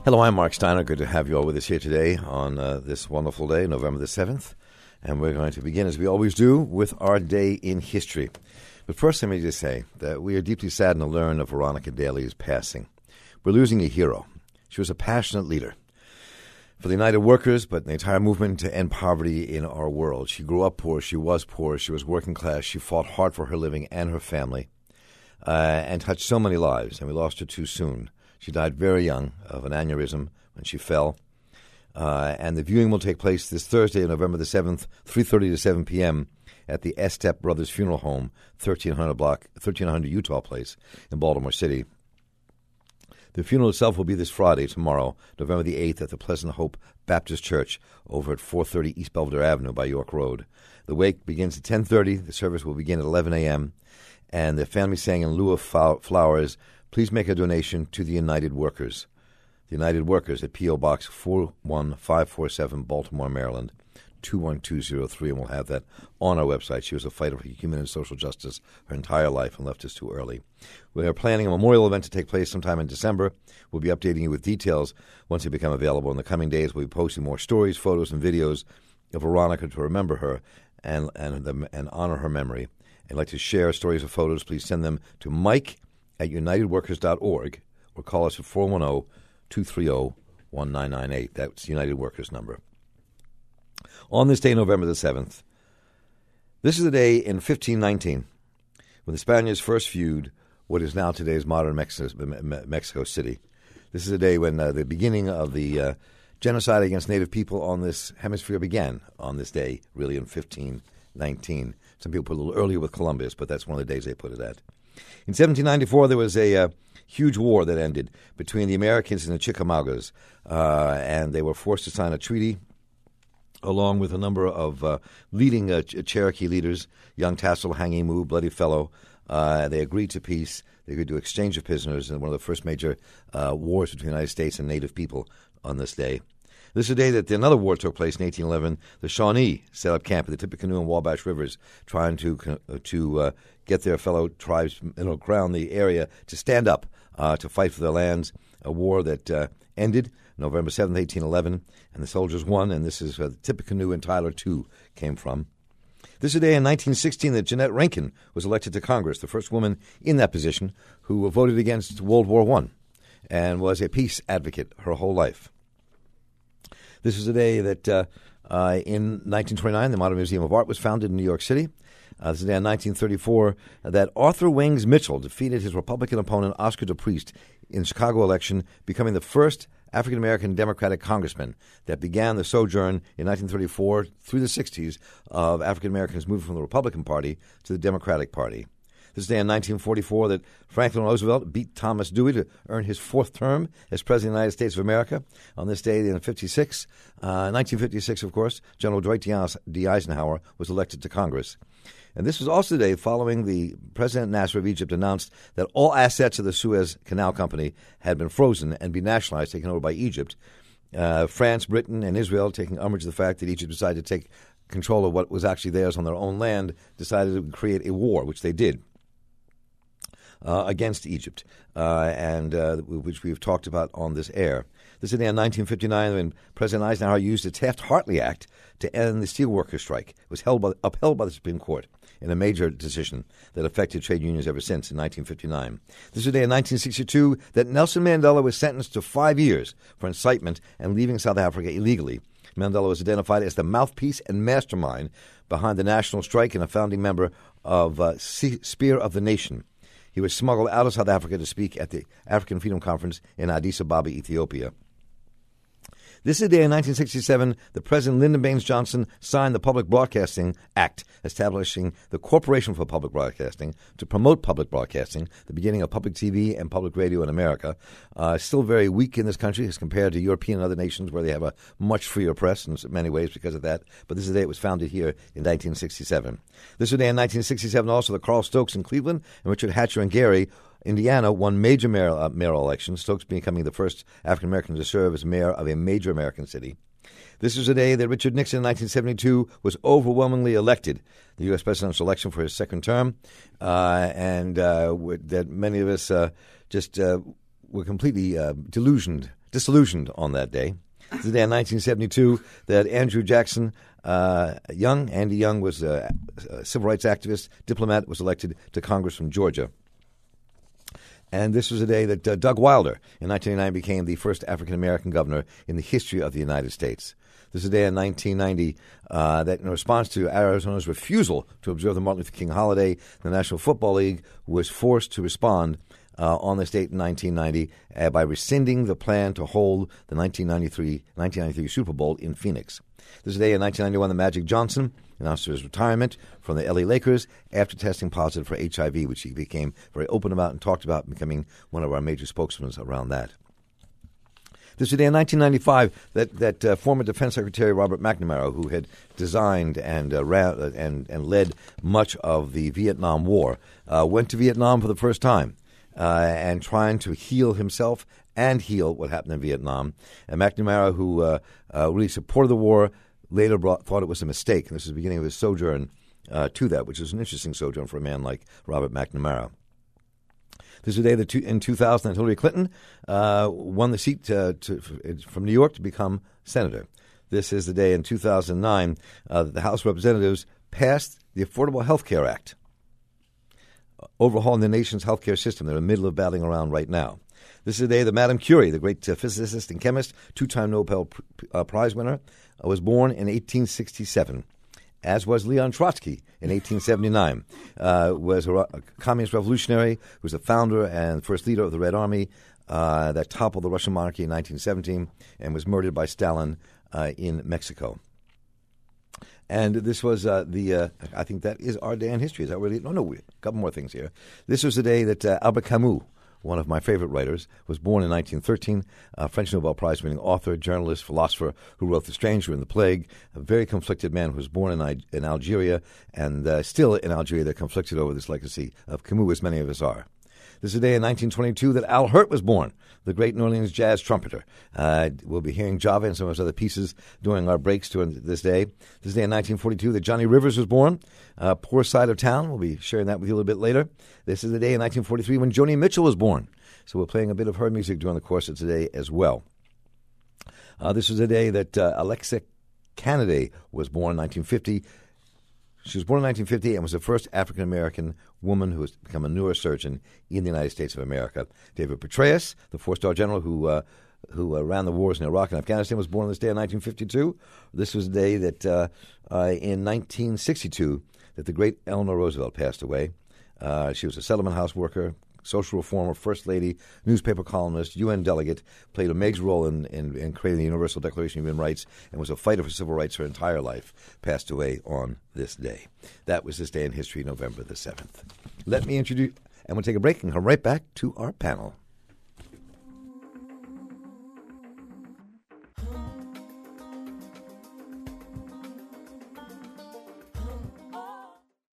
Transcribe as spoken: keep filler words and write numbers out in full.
Hello, I'm Mark Steiner. Good to have you all with us here today on uh, this wonderful day, November the seventh. And we're going to begin, as we always do, with our day in history. But first, let me just say that we are deeply saddened to learn of Veronica Daly's passing. We're losing a hero. She was a passionate leader for the United Workers, but the entire movement to end poverty in our world. She grew up poor. She was poor. She was working class. She fought hard for her living and her family uh, and touched so many lives, and we lost her too soon. She died very young of an aneurysm when she fell. Uh, and the viewing will take place this Thursday, November the seventh, three thirty to seven p.m. at the Estep Brothers Funeral Home, thirteen hundred block, thirteen hundred Utah Place in Baltimore City. The funeral itself will be this Friday, tomorrow, November the eighth, at the Pleasant Hope Baptist Church over at four thirty East Belvedere Avenue by York Road. The wake begins at ten thirty. The service will begin at eleven a.m. And the family sang in lieu of flowers, "Please make a donation to the United Workers." The United Workers at P O. Box four one five four seven, Baltimore, Maryland, two one two zero three, and we'll have that on our website. She was a fighter for human and social justice her entire life and left us too early. We are planning a memorial event to take place sometime in December. We'll be updating you with details once they become available. In the coming days, we'll be posting more stories, photos, and videos of Veronica to remember her and and, the, and honor her memory. I'd like to share stories or photos. Please send them to Mike at united workers dot org or call us at four one zero, two three zero, one nine nine eight. That's United Workers number. On this day, November the seventh, this is the day in fifteen nineteen when the Spaniards first viewed what is now today's modern Mexico, Mexico City. This is the day when uh, the beginning of the uh, genocide against Native people on this hemisphere began on this day, really in fifteen nineteen. Some people put a little earlier with Columbus, but that's one of the days they put it at. In seventeen ninety-four, there was a uh, huge war that ended between the Americans and the Chickamaugas, uh, and they were forced to sign a treaty along with a number of uh, leading uh, Ch- Cherokee leaders, Young Tassel, Hanging Moo, Bloody Fellow. Uh, they agreed to peace. They agreed to exchange of prisoners in one of the first major uh, wars between the United States and Native people on this day. This is the day that another war took place in eighteen eleven. The Shawnee set up camp at the Tippecanoe and Wabash Rivers, trying to to uh, get their fellow tribes, you know, around the area to stand up uh, to fight for their lands. A war that uh, ended November seventh, eighteen eleven, and the soldiers won. And this is where the Tippecanoe and Tyler two came from. This is the day in nineteen sixteen that Jeannette Rankin was elected to Congress, the first woman in that position who voted against World War One and was a peace advocate her whole life. This is the day that uh, uh, in nineteen twenty-nine, the Modern Museum of Art was founded in New York City. Uh, this is the day in nineteen thirty-four that Arthur Wings Mitchell defeated his Republican opponent, Oscar DePriest, in the Chicago election, becoming the first African-American Democratic congressman that began the sojourn in nineteen thirty-four through the sixties of African-Americans moving from the Republican Party to the Democratic Party. This is the day in nineteen forty-four that Franklin Roosevelt beat Thomas Dewey to earn his fourth term as President of the United States of America. On this day in fifty-six, uh, nineteen fifty-six, of course, General Dwight D. Eisenhower was elected to Congress. And this was also the day following the President Nasser of Egypt announced that all assets of the Suez Canal Company had been frozen and be nationalized, taken over by Egypt. Uh, France, Britain, and Israel, taking umbrage of the fact that Egypt decided to take control of what was actually theirs on their own land, decided to create a war, which they did. Uh, against Egypt, uh, and uh, which we've talked about on this air. This is in nineteen fifty-nine when President Eisenhower used the Taft-Hartley Act to end the steelworkers strike. It was held by, upheld by the Supreme Court in a major decision that affected trade unions ever since in nineteen fifty-nine. This is the day in nineteen sixty-two that Nelson Mandela was sentenced to five years for incitement and leaving South Africa illegally. Mandela was identified as the mouthpiece and mastermind behind the national strike and a founding member of uh, Spear of the Nation. He was smuggled out of South Africa to speak at the African Freedom Conference in Addis Ababa, Ethiopia. This is the day in nineteen sixty-seven that President Lyndon Baines Johnson signed the Public Broadcasting Act, establishing the Corporation for Public Broadcasting to promote public broadcasting, the beginning of public T V and public radio in America. Uh, still very weak in this country as compared to European and other nations where they have a much freer press in many ways because of that. But this is the day it was founded here in nineteen sixty-seven. This is the day in nineteen sixty-seven also that Carl Stokes in Cleveland and Richard Hatcher in Gary, Indiana, won major mayor, uh, mayoral elections, Stokes becoming the first African-American to serve as mayor of a major American city. This was the day that Richard Nixon in nineteen seventy-two was overwhelmingly elected, the U S presidential election for his second term, uh, and uh, that many of us uh, just uh, were completely uh, delusioned disillusioned on that day. It's the day in nineteen seventy-two that Andrew Jackson uh, Young, Andy Young, was a, a civil rights activist, diplomat, was elected to Congress from Georgia. And this was a day that uh, Doug Wilder, in nineteen eighty-nine, became the first African-American governor in the history of the United States. This is a day in nineteen ninety uh, that, in response to Arizona's refusal to observe the Martin Luther King holiday, the National Football League was forced to respond uh, on this date in nineteen ninety uh, by rescinding the plan to hold the nineteen ninety-three Super Bowl in Phoenix. This is a day in nineteen ninety-one that Magic Johnson announced his retirement from the L A Lakers after testing positive for H I V, which he became very open about and talked about, becoming one of our major spokesmen around that. This is the day in nineteen ninety-five that, that uh, former Defense Secretary Robert McNamara, who had designed and uh, ran, uh, and, and led much of the Vietnam War, uh, went to Vietnam for the first time uh, and trying to heal himself and heal what happened in Vietnam. And McNamara, who uh, uh, really supported the war, later brought, thought it was a mistake. And this is the beginning of his sojourn uh, to that, which is an interesting sojourn for a man like Robert McNamara. This is the day that two, in two thousand that Hillary Clinton uh, won the seat uh, to, from New York to become senator. This is the day in two thousand nine uh, that the House of Representatives passed the Affordable Health Care Act, overhauling the nation's health care system. They're in the middle of battling around right now. This is the day that Madame Curie, the great uh, physicist and chemist, two-time Nobel P- uh, Prize winner, uh, was born in eighteen sixty-seven. As was Leon Trotsky in eighteen seventy-nine, uh, was a, a communist revolutionary who was the founder and first leader of the Red Army uh, that toppled the Russian monarchy in nineteen seventeen and was murdered by Stalin uh, in Mexico. And this was uh, the, uh, I think that is our day in history. Is that really? No, no, a couple more things here. This was the day that uh, Albert Camus, one of my favorite writers, was born in nineteen thirteen, a French Nobel Prize-winning author, journalist, philosopher who wrote The Stranger and the Plague, a very conflicted man who was born in, I- in Algeria, and uh, still in Algeria they're conflicted over this legacy of Camus, as many of us are. This is a day in nineteen twenty-two that Al Hirt was born, the great New Orleans jazz trumpeter. Uh, we'll be hearing Java and some of his other pieces during our breaks during this day. This is the day in nineteen forty-two that Johnny Rivers was born, uh, Poor Side of Town. We'll be sharing that with you a little bit later. This is the day in nineteen forty-three when Joni Mitchell was born. So we're playing a bit of her music during the course of today as well. Uh, this was the day that uh, Alexa Canaday was born in nineteen fifty. She was born in nineteen fifty and was the first African-American woman who has become a neurosurgeon in the United States of America. David Petraeus, the four-star general who uh, who uh, ran the wars in Iraq and Afghanistan, was born on this day in nineteen fifty-two. This was the day that uh, uh, in nineteen sixty-two that the great Eleanor Roosevelt passed away. Uh, she was a settlement house worker, social reformer, first lady, newspaper columnist, U N delegate, played a major role in, in, in creating the Universal Declaration of Human Rights, and was a fighter for civil rights her entire life, passed away on this day. That was this day in history, November the seventh. Let me introduce, and we'll take a break and come right back to our panel.